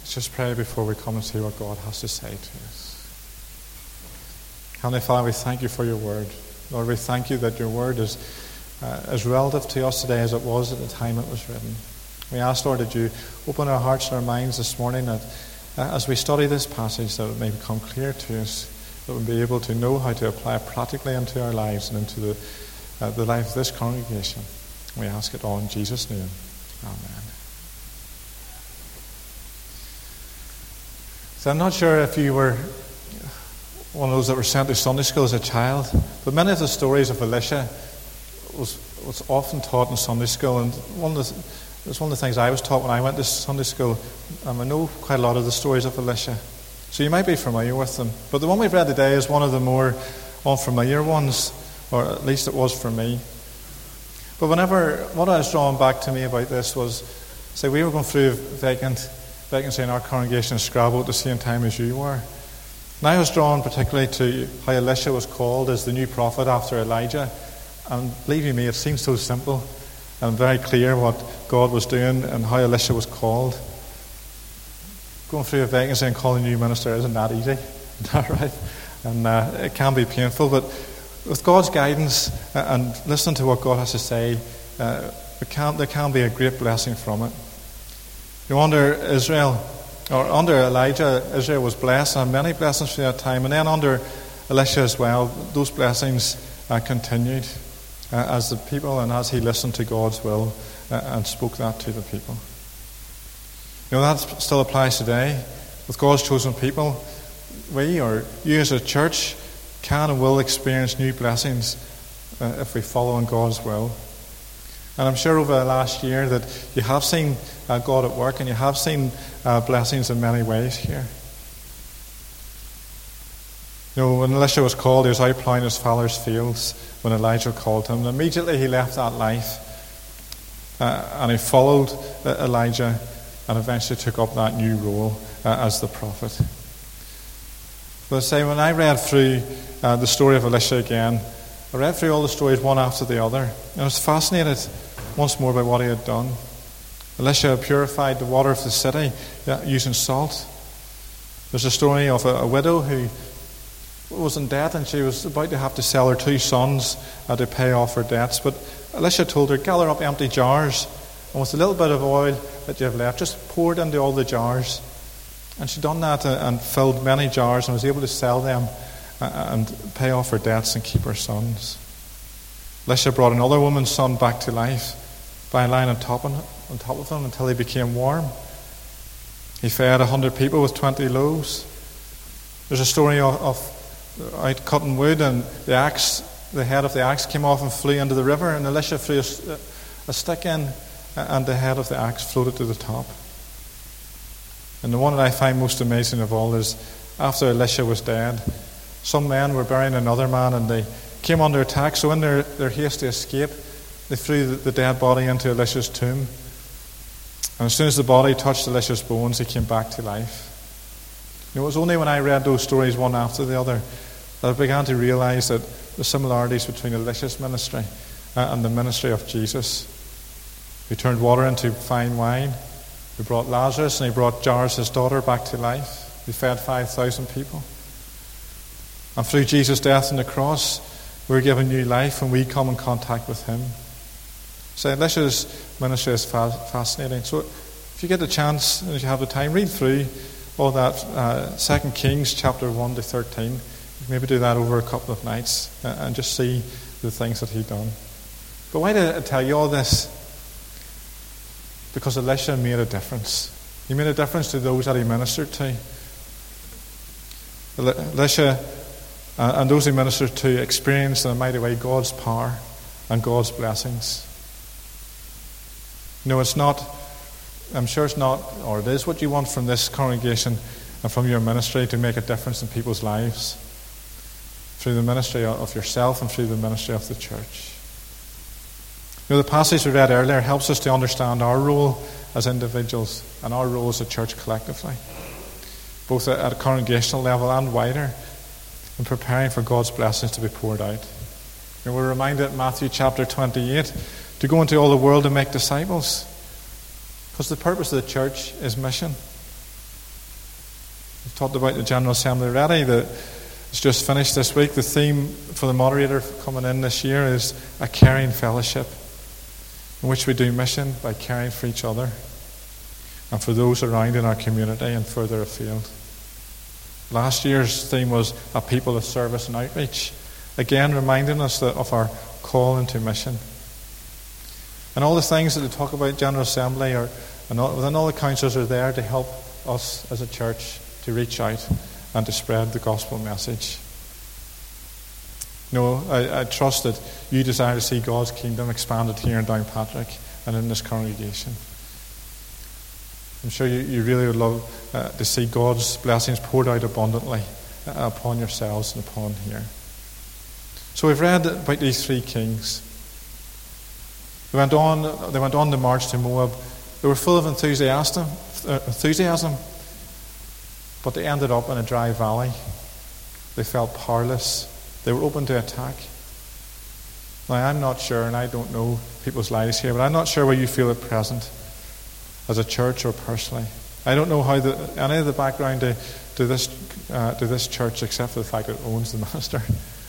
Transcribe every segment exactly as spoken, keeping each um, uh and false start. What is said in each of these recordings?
Let's just pray before we come and see what God has to say to us. Heavenly Father, we thank you for your word. Lord, we thank you that your word is uh, as relative to us today as it was at the time it was written. We ask, Lord, that you open our hearts and our minds this morning, that uh, as we study this passage, that it may become clear to us, that we'll be able to know how to apply it practically into our lives and into the, uh, the life of this congregation. We ask it all in Jesus' name. Amen. So I'm not sure if you were one of those that were sent to Sunday school as a child, but many of the stories of Elisha was, was often taught in Sunday school, and one of the It was one of the things I was taught when I went to Sunday school. Um, I know quite a lot of the stories of Elisha, so you might be familiar with them. But the one we've read today is one of the more unfamiliar ones, or at least it was for me. But whenever, what I was drawn back to me about this was, say, we were going through a vacant, vacancy in our congregation in Scrabo at the same time as you were. And I was drawn particularly to how Elisha was called as the new prophet after Elijah. And believe you me, it seems so simple and very clear what God was doing and how Elisha was called. Going through a vacancy and calling a new minister isn't that easy, isn't that right? And uh, it can be painful, but with God's guidance and listening to what God has to say, uh, it can, there can be a great blessing from it. You know, under Israel, or under Elijah, Israel was blessed, and many blessings for that time. And then under Elisha as well, those blessings uh, continued. Uh, as the people and as he listened to God's will uh, and spoke that to the people. You know, that still applies today. With God's chosen people, we, or you as a church, can and will experience new blessings uh, if we follow in God's will. And I'm sure over the last year that you have seen uh, God at work, and you have seen uh, blessings in many ways here. You know, when Elisha was called, he was out plowing his father's fields when Elijah called him. And immediately he left that life uh, and he followed uh, Elijah and eventually took up that new role uh, as the prophet. But I say, when I read through uh, the story of Elisha again, I read through all the stories one after the other, and I was fascinated once more by what he had done. Elisha purified the water of the city uh, using salt. There's a story of a, a widow who was in debt, and she was about to have to sell her two sons uh, to pay off her debts. But Elisha told her, gather up empty jars, and with a little bit of oil that you have left, just pour it into all the jars. And she done that uh, and filled many jars and was able to sell them uh, and pay off her debts and keep her sons. Elisha brought another woman's son back to life by lying on top, on, on top of him until he became warm. He fed a hundred people with twenty loaves. There's a story of, of out cutting wood, and the axe, the head of the axe came off and flew into the river, and Elisha threw a, a stick in, and the head of the axe floated to the top. And the one that I find most amazing of all is, after Elisha was dead, some men were burying another man, and they came under attack. So in their, their haste to escape, they threw the, the dead body into Elisha's tomb. And as soon as the body touched Elisha's bones, he came back to life. You know, it was only when I read those stories one after the other that I began to realize that the similarities between Elisha's ministry and the ministry of Jesus. He turned water into fine wine. He brought Lazarus, and he brought Jairus, his daughter, back to life. He fed five thousand people. And through Jesus' death on the cross, we're given new life when we come in contact with him. So Elisha's ministry is fa- fascinating. So if you get the chance, and if you have the time, read through all that, uh, Second Kings chapter one to thirteen. You can maybe do that over a couple of nights uh, and just see the things that he'd done. But why did I tell you all this? Because Elisha made a difference. He made a difference to those that he ministered to. Elisha uh, and those he ministered to experienced in a mighty way God's power and God's blessings. No, it's not, I'm sure it's not, or it is what you want from this congregation and from your ministry, to make a difference in people's lives through the ministry of yourself and through the ministry of the church. You know, the passage we read earlier helps us to understand our role as individuals and our role as a church collectively, both at a congregational level and wider, in preparing for God's blessings to be poured out. And we're reminded in Matthew chapter twenty-eight to go into all the world and make disciples, because the purpose of the church is mission. talked about the General Assembly already. The, it's just finished this week. The theme for the moderator coming in this year is a caring fellowship, in which we do mission by caring for each other and for those around in our community and further afield. Last year's theme was a people of service and outreach, again reminding us that of our call into mission. And all the things that they talk about General Assembly are, and all, within all the councils are there to help us as a church to reach out and to spread the gospel message. You know, I, I trust that you desire to see God's kingdom expanded here in Downpatrick and in this congregation. I'm sure you, you really would love uh, to see God's blessings poured out abundantly uh, upon yourselves and upon here. So we've read about these three kings. They went on, they went on to march to Moab. They were full of enthusiasm, enthusiasm, but they ended up in a dry valley. They felt powerless. They were open to attack. Now, I'm not sure, and I don't know people's lives here, but I'm not sure where you feel at present, as a church or personally. I don't know how the, any of the background to, to this uh, to this church, except for the fact that it owns the minister.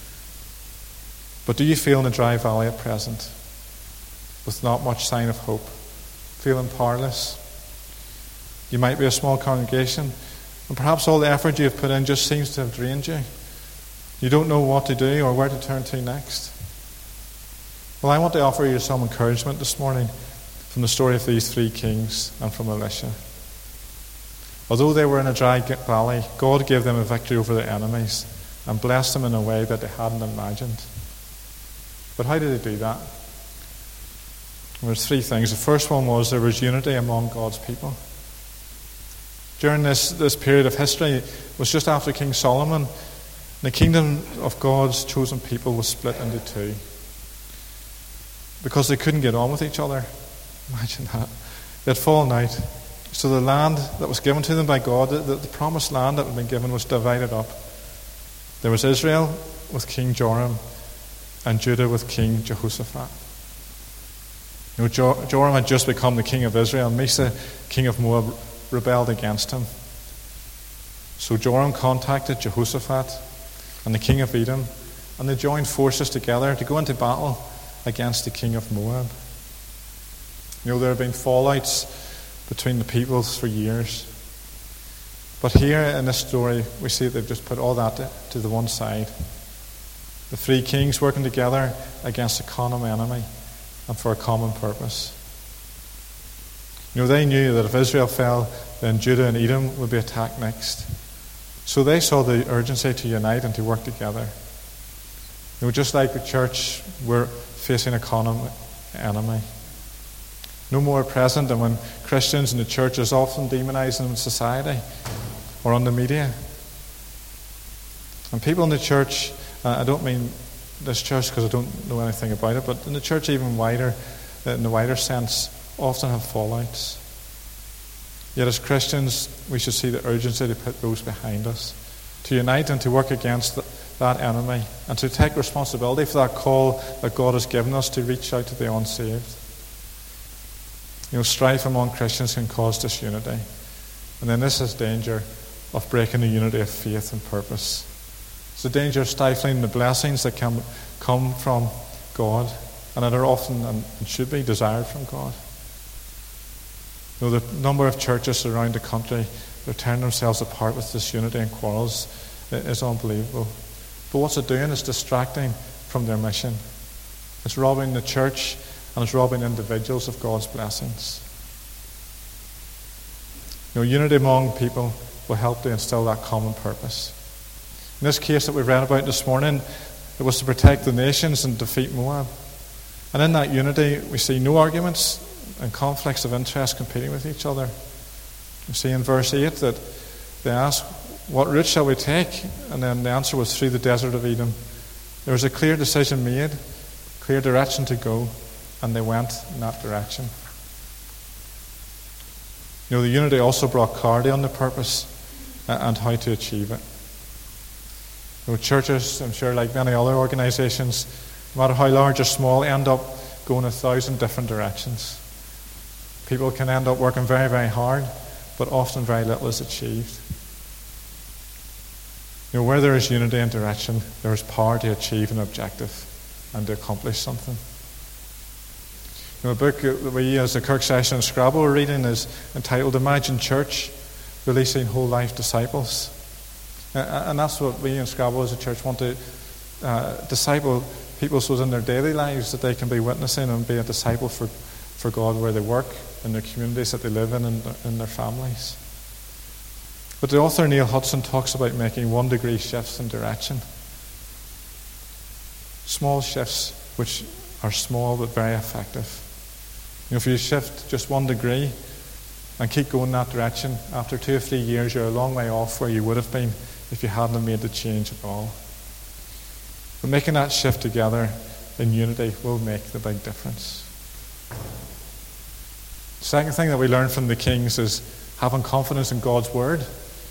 But do you feel in a dry valley at present, with not much sign of hope, feeling powerless? You might be a small congregation, and perhaps all the effort you have put in just seems to have drained you. You don't know what to do or where to turn to next. Well, I want to offer you some encouragement this morning from the story of these three kings and from Elisha. Although they were in a dry valley, God gave them a victory over their enemies and blessed them in a way that they hadn't imagined. But how did they do that? There were three things. The first one was there was unity among God's people. During this, this period of history, it was just after King Solomon. The kingdom of God's chosen people was split into two because they couldn't get on with each other. Imagine that. They had fallen out. So the land that was given to them by God, the, the promised land that had been given, was divided up. There was Israel with King Joram and Judah with King Jehoshaphat. You know, jo- Joram had just become the king of Israel, and Misa, king of Moab, rebelled against him. So Joram contacted Jehoshaphat and the king of Edom, and they joined forces together to go into battle against the king of Moab. You know, there have been fallouts between the peoples for years. But here in this story, we see that they've just put all that to, to the one side. The three kings working together against a common enemy and for a common purpose. You know, they knew that if Israel fell, then Judah and Edom would be attacked next. So they saw the urgency to unite and to work together. You know, just like the church, we're facing a common enemy. No more present than when Christians in the church is often demonized in society or on the media. And people in the church, uh, I don't mean this church because I don't know anything about it, but in the church even wider, in the wider sense, often have fallouts. Yet as Christians, we should see the urgency to put those behind us, to unite and to work against the, that enemy, and to take responsibility for that call that God has given us to reach out to the unsaved. You know, strife among Christians can cause disunity. And then this is danger of breaking the unity of faith and purpose. It's the danger of stifling the blessings that can come from God and that are often and should be desired from God. You know, the number of churches around the country that tear themselves apart with disunity and quarrels is unbelievable. But what's it doing? It's distracting from their mission. It's robbing the church and it's robbing individuals of God's blessings. You know, unity among people will help to instill that common purpose. In this case that we read about this morning, it was to protect the nations and defeat Moab. And in that unity, we see no arguments and conflicts of interest competing with each other. You see in verse eight that they asked, what route shall we take? And then the answer was through the desert of Edom. There was a clear decision made, clear direction to go, and they went in that direction. You know, the unity also brought clarity on the purpose and how to achieve it. You know, churches, I'm sure, like many other organisations, no matter how large or small, end up going a thousand different directions. People can end up working very, very hard, but often very little is achieved. You know, where there is unity and direction, there is power to achieve an objective and to accomplish something. You know, a book that we as the Kirk Session and Scrabble are reading is entitled Imagine Church, Releasing Whole Life Disciples. And that's what we in Scrabble as a church want to uh, disciple people so in their daily lives that they can be witnessing and be a disciple for, for God where they work, in their communities that they live in, and in their families. But the author Neil Hudson talks about making one degree shifts in direction. Small shifts which are small but very effective. You know, if you shift just one degree and keep going in that direction, after two or three years you're a long way off where you would have been if you hadn't made the change at all. But making that shift together in unity will make the big difference. The second thing that we learn from the kings is having confidence in God's word.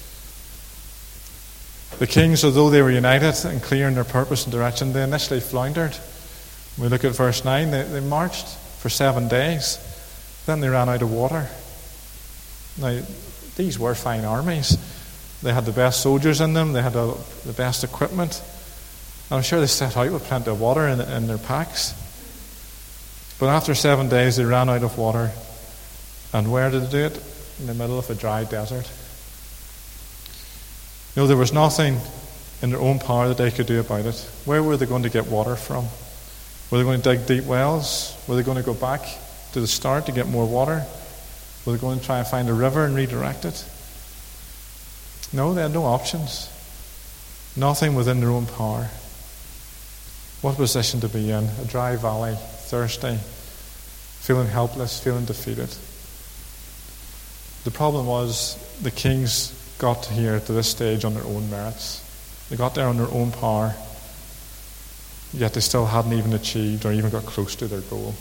The kings, although they were united and clear in their purpose and direction, they initially floundered. We look at verse nine, they, they marched for seven days. Then they ran out of water. Now, these were fine armies. They had the best soldiers in them. They had a, the best equipment. And I'm sure they set out with plenty of water in, in their packs. But after seven days, they ran out of water. And where did they do it? In the middle of a dry desert. You know, there was nothing in their own power that they could do about it. Where were they going to get water from? Were they going to dig deep wells? Were they going to go back to the start to get more water? Were they going to try and find a river and redirect it? No, they had no options. Nothing within their own power. What position to be in? A dry valley, thirsty, feeling helpless, feeling defeated. The problem was the kings got here to this stage on their own merits. They got there on their own power, yet they still hadn't even achieved or even got close to their goal.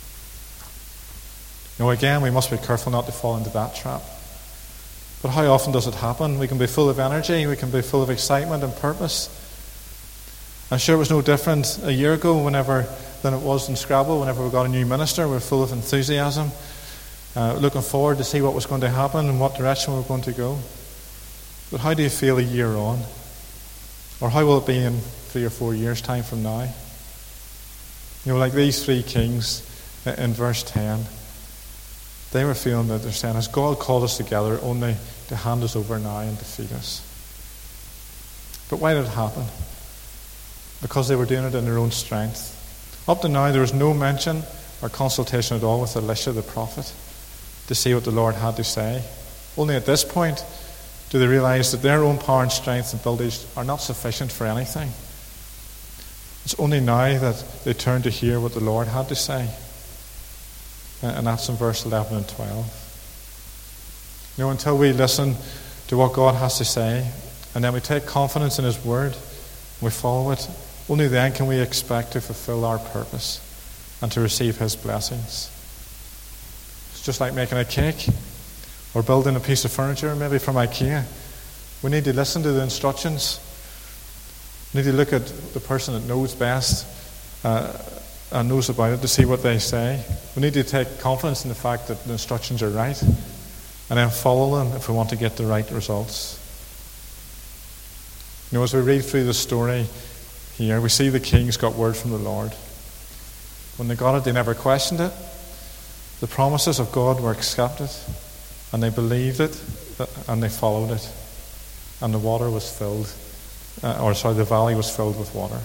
Now again, we must be careful not to fall into that trap. But how often does it happen? We can be full of energy, we can be full of excitement and purpose. I'm sure it was no different a year ago whenever than it was in Scrabble, whenever we got a new minister. We were full of enthusiasm, uh, looking forward to see what was going to happen and what direction we were going to go. But how do you feel a year on? Or how will it be in three or four years' time from now? You know, like these three kings in verse ten, they were feeling that they're saying, has God called us together only to hand us over now and defeat us? But why did it happen? Because they were doing it in their own strength. Up to now, there was no mention or consultation at all with Elisha the prophet to see what the Lord had to say. Only at this point do they realize that their own power and strength and abilities are not sufficient for anything. It's only now that they turn to hear what the Lord had to say. And that's in verse eleven and twelve. You know, until we listen to what God has to say, and then we take confidence in His word, we follow it, only then can we expect to fulfill our purpose and to receive His blessings. It's just like making a cake or building a piece of furniture, maybe from IKEA. We need to listen to the instructions. We need to look at the person that knows best uh, and knows about it to see what they say. We need to take confidence in the fact that the instructions are right and then follow them if we want to get the right results. You know, as we read through the story here, we see the kings got word from the Lord. When they got it, they never questioned it. The promises of God were accepted, and they believed it, and they followed it. And the water was filled, uh, or sorry, the valley was filled with water.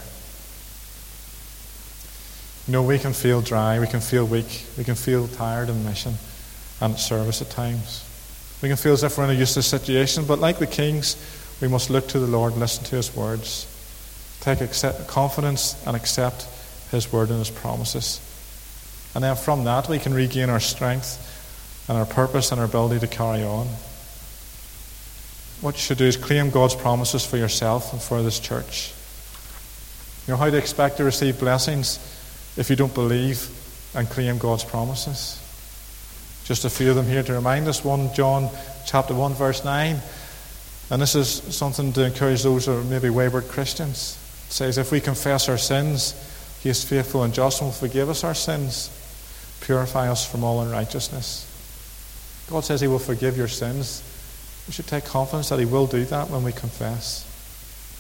You know, we can feel dry, we can feel weak, we can feel tired in mission and service at times. We can feel as if we're in a useless situation, but like the kings, we must look to the Lord, listen to His words, take accept, confidence and accept His word and His promises. And then from that we can regain our strength and our purpose and our ability to carry on. What you should do is claim God's promises for yourself and for this church. You know, how to expect to receive blessings if you don't believe and claim God's promises? Just a few of them here to remind us. First John chapter one verse nine. And this is something to encourage those who are maybe wayward Christians. It says, if we confess our sins, He is faithful and just and will forgive us our sins, purify us from all unrighteousness. God says He will forgive your sins. We should take confidence that He will do that when we confess.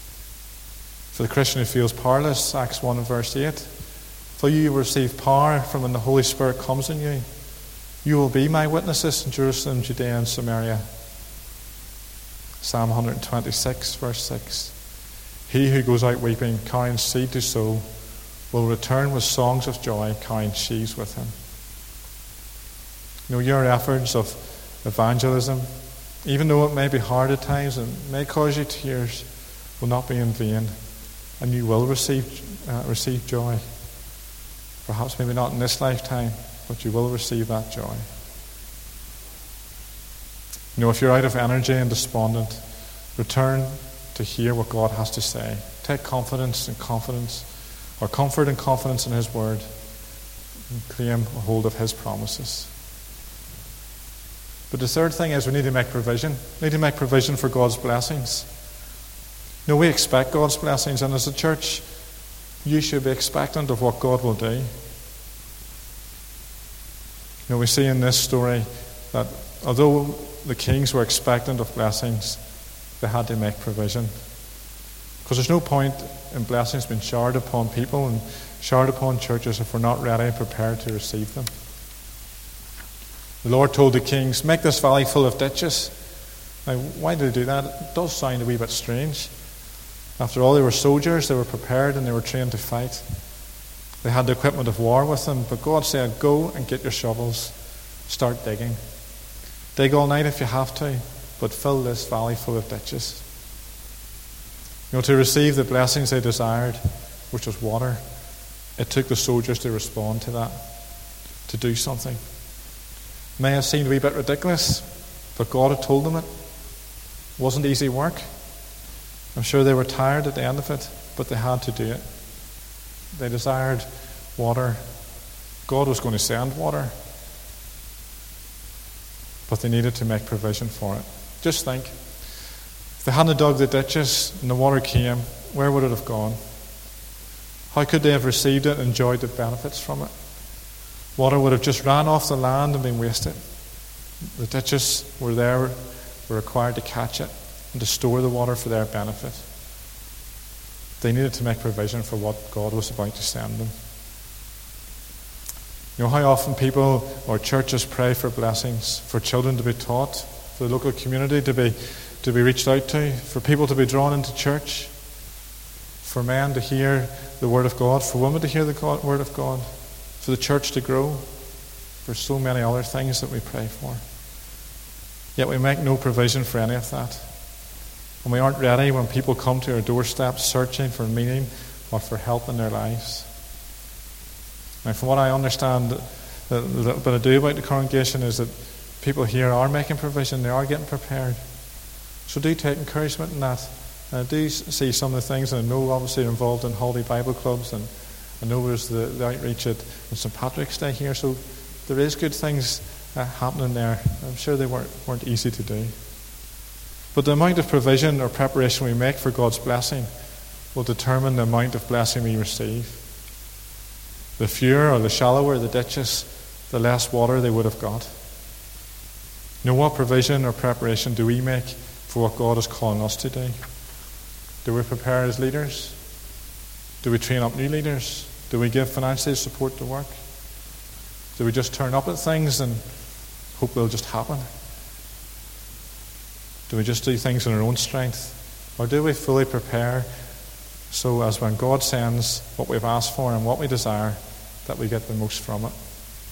For the Christian who feels powerless, Acts one and verse eight. For you will receive power from when the Holy Spirit comes in you. You will be my witnesses in Jerusalem, Judea, and Samaria. Psalm one twenty-six, verse six. He who goes out weeping, carrying seed to sow, will return with songs of joy, carrying sheaves with him. You know, your efforts of evangelism, even though it may be hard at times and may cause you tears, will not be in vain, and you will receive uh, receive joy. Perhaps maybe not in this lifetime, but you will receive that joy. You know, if you're out of energy and despondent, return to hear what God has to say. Take confidence and confidence, or comfort and confidence in His Word, and claim a hold of His promises. But the third thing is we need to make provision. We need to make provision for God's blessings. You know, we expect God's blessings, and as a church, you should be expectant of what God will do. You know, we see in this story that although the kings were expectant of blessings, they had to make provision. Because there's no point in blessings being showered upon people and showered upon churches if we're not ready and prepared to receive them. The Lord told the kings, make this valley full of ditches. Now, why did he do that? It does sound a wee bit strange. After all, they were soldiers, they were prepared and they were trained to fight. They had the equipment of war with them, but God said, go and get your shovels, start digging. Dig all night if you have to, but fill this valley full of ditches. You know, to receive the blessings they desired, which was water, it took the soldiers to respond to that, to do something. It may have seemed a wee bit ridiculous, but God had told them it. It wasn't easy work. I'm sure they were tired at the end of it, but they had to do it. They desired water. God was going to send water, but they needed to make provision for it. Just think, if they hadn't dug the ditches and the water came, where would it have gone? How could they have received it and enjoyed the benefits from it? Water would have just ran off the land and been wasted. The ditches were there, were required to catch it and to store the water for their benefit. They needed to make provision for what God was about to send them. You know how often people or churches pray for blessings, for children to be taught, for the local community to be to be reached out to, for people to be drawn into church, for men to hear the Word of God, for women to hear the God, Word of God, for the church to grow, for so many other things that we pray for. Yet we make no provision for any of that. And we aren't ready when people come to our doorstep searching for meaning or for help in their lives. Now, from what I understand, the little bit I do about the congregation is that people here are making provision, they are getting prepared. So do take encouragement in that. I do see some of the things, and I know obviously you're involved in holiday Bible clubs, and I know there's the, the outreach at Saint Patrick's Day here, so there is good things uh, happening there. I'm sure they weren't, weren't easy to do. But the amount of provision or preparation we make for God's blessing will determine the amount of blessing we receive. The fewer or the shallower the ditches, the less water they would have got. You know, what provision or preparation do we make for what God is calling us to do? Do we prepare as leaders? Do we train up new leaders? Do we give financial support to work? Do we just turn up at things and hope they'll just happen? Do we just do things in our own strength? Or do we fully prepare so as when God sends what we've asked for and what we desire, that we get the most from it?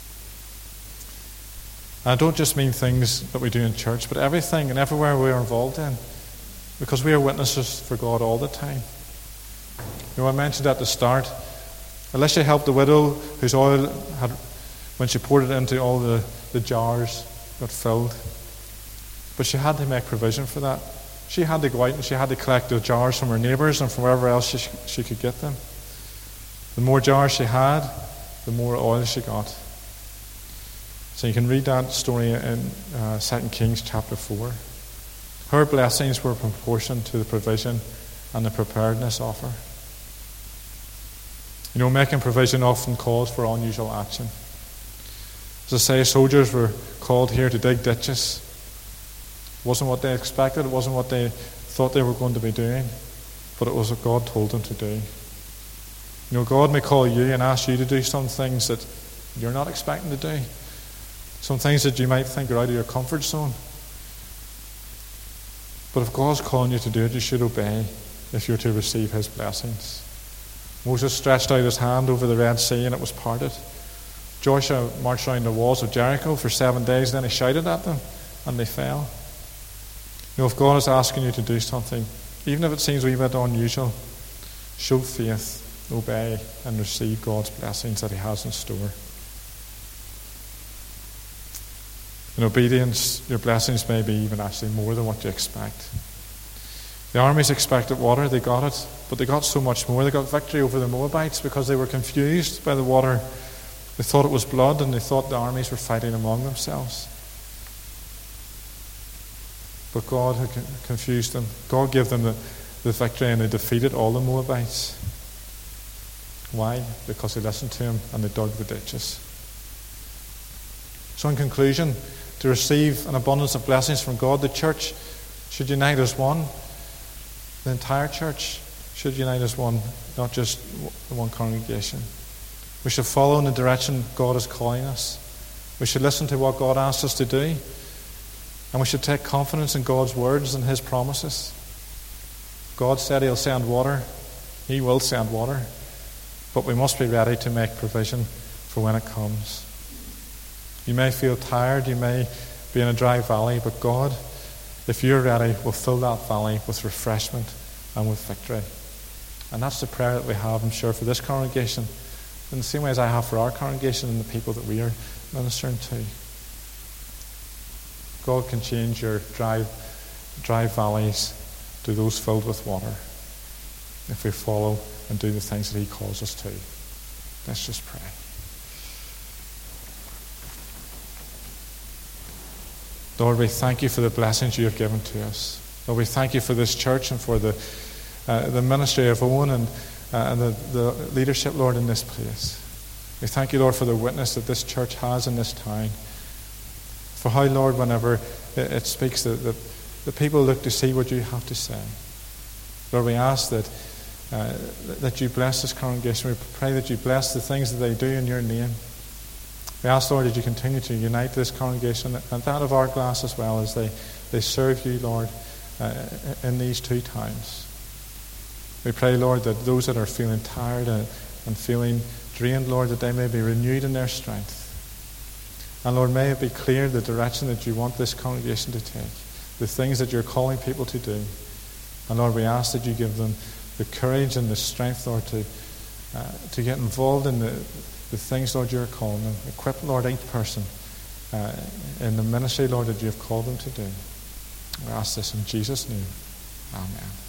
And I don't just mean things that we do in church, but everything and everywhere we are involved in, because we are witnesses for God all the time. You know, I mentioned at the start, Alicia helped the widow whose oil had, when she poured it into all the, the jars, got filled. But she had to make provision for that. She had to go out and she had to collect the jars from her neighbours and from wherever else she, she could get them. The more jars she had, the more oil she got. So you can read that story in uh, Second Kings chapter four. Her blessings were proportioned to the provision and the preparedness of her. You know, making provision often calls for unusual action. As I say, soldiers were called here to dig ditches. It wasn't what they expected. It wasn't what they thought they were going to be doing. but it was what God told him to do. You know, God may call you and ask you to do some things that you're not expecting to do. Some things that you might think are out of your comfort zone. But if God's calling you to do it, you should obey if you're to receive his blessings. Moses stretched out his hand over the Red Sea and it was parted. Joshua marched around the walls of Jericho for seven days, then he shouted at them and they fell. You know, if God is asking you to do something, even if it seems a wee bit unusual, show faith, obey, and receive God's blessings that he has in store. In obedience, your blessings may be even actually more than what you expect. The armies expected water, they got it, but they got so much more. They got victory over the Moabites because they were confused by the water. They thought it was blood and they thought the armies were fighting among themselves. But God had confused them. God gave them the, the victory and they defeated all the Moabites. Why? Because they listened to him and they dug the ditches. So in conclusion, to receive an abundance of blessings from God, the church should unite as one. The entire church should unite as one, not just one congregation. We should follow in the direction God is calling us. We should listen to what God asks us to do. And we should take confidence in God's words and his promises. God said he'll send water. He will send water. But we must be ready to make provision for when it comes. You may feel tired, you may be in a dry valley, but God, if you're ready, will fill that valley with refreshment and with victory. And that's the prayer that we have, I'm sure, for this congregation, in the same way as I have for our congregation and the people that we are ministering to. God can change your dry, dry valleys to those filled with water if we follow and do the things that he calls us to. Let's just pray. Lord, we thank you for the blessings you have given to us. Lord, we thank you for this church and for the uh, the ministry of Owen and, uh, and the, the leadership, Lord, in this place. We thank you, Lord, for the witness that this church has in this town. For how, Lord, whenever it, it speaks, that the, the people look to see what you have to say. Lord, we ask that, uh, that you bless this congregation. We pray that you bless the things that they do in your name. We ask, Lord, that you continue to unite this congregation and that of our glass as well as they, they serve you, Lord, uh, in these two times. We pray, Lord, that those that are feeling tired and, and feeling drained, Lord, that they may be renewed in their strength. And Lord, may it be clear the direction that you want this congregation to take, the things that you're calling people to do. And Lord, we ask that you give them the courage and the strength, Lord, to, uh, to get involved in the The things, Lord, you're calling them. Equip, Lord, each person uh, in the ministry, Lord, that you have called them to do. We ask this in Jesus' name. Amen.